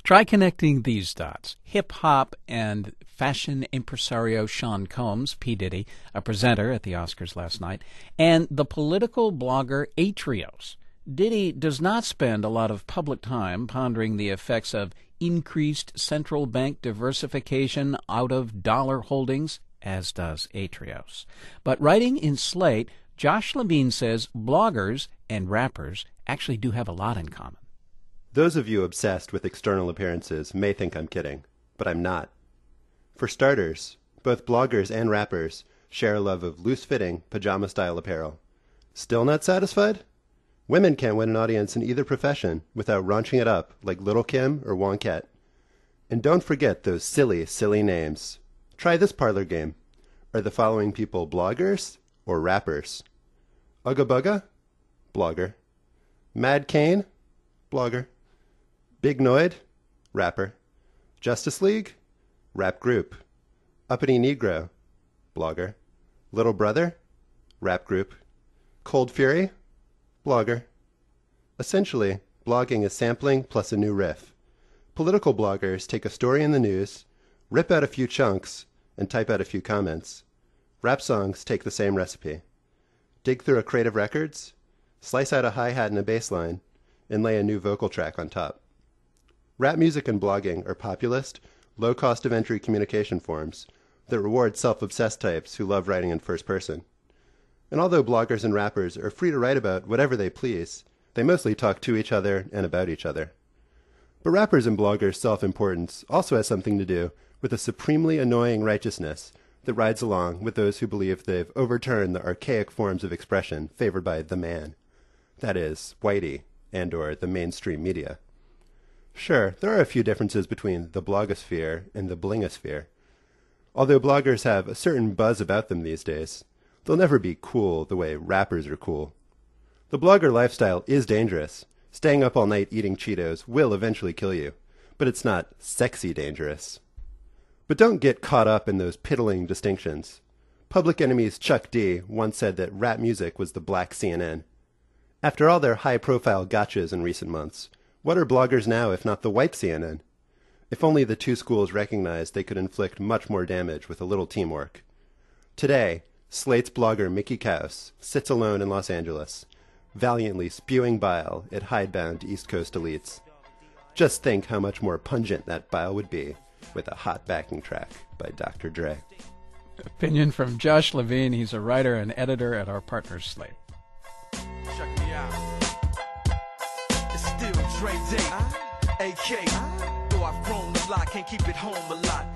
Try connecting these dots. Hip-hop and fashion impresario Sean Combs, P. Diddy, a presenter at the Oscars last night, and the political blogger Atrios. Diddy does not spend a lot of public time pondering the effects of increased central bank diversification out of dollar holdings, as does Atrios. But writing in Slate, Josh Levine says bloggers and rappers actually do have a lot in common. Those of you obsessed with external appearances may think I'm kidding, but I'm not. For starters, both bloggers and rappers share a love of loose-fitting, pajama-style apparel. Still not satisfied? Women can't win an audience in either profession without raunching it up like Lil' Kim or Wonkette. And don't forget those silly, silly names. Try this parlor game. Are the following people bloggers or rappers? Ugga Bugga? Blogger. Mad Kane? Blogger. Big Noid? Rapper. Justice League? Rap group. Uppity Negro? Blogger. Little Brother? Rap group. Cold Fury? Blogger. Essentially, blogging is sampling plus a new riff. Political bloggers take a story in the news, rip out a few chunks, and type out a few comments. Rap songs take the same recipe. Dig through a crate of records, slice out a hi-hat and a bass line, and lay a new vocal track on top. Rap music and blogging are populist, low-cost-of-entry communication forms that reward self-obsessed types who love writing in first person. And although bloggers and rappers are free to write about whatever they please, they mostly talk to each other and about each other. But rappers' and bloggers' self-importance also has something to do with a supremely annoying righteousness that rides along with those who believe they've overturned the archaic forms of expression favored by the man. That is, whitey, and or the mainstream media. Sure, there are a few differences between the blogosphere and the blingosphere. Although bloggers have a certain buzz about them these days, they'll never be cool the way rappers are cool. The blogger lifestyle is dangerous. Staying up all night eating Cheetos will eventually kill you, but it's not sexy dangerous. But don't get caught up in those piddling distinctions. Public Enemy's Chuck D once said that rap music was the black CNN. After all their high-profile gotchas in recent months, what are bloggers now if not the white CNN? If only the two schools recognized they could inflict much more damage with a little teamwork. Today, Slate's blogger Mickey Kaus sits alone in Los Angeles, valiantly spewing bile at hidebound East Coast elites. Just think how much more pungent that bile would be with a hot backing track by Dr. Dre. Opinion from Josh Levine. He's a writer and editor at our partner Slate. Check me out. It's still Dre Day, AK. Though I've grown a lot, can't keep it home a lot.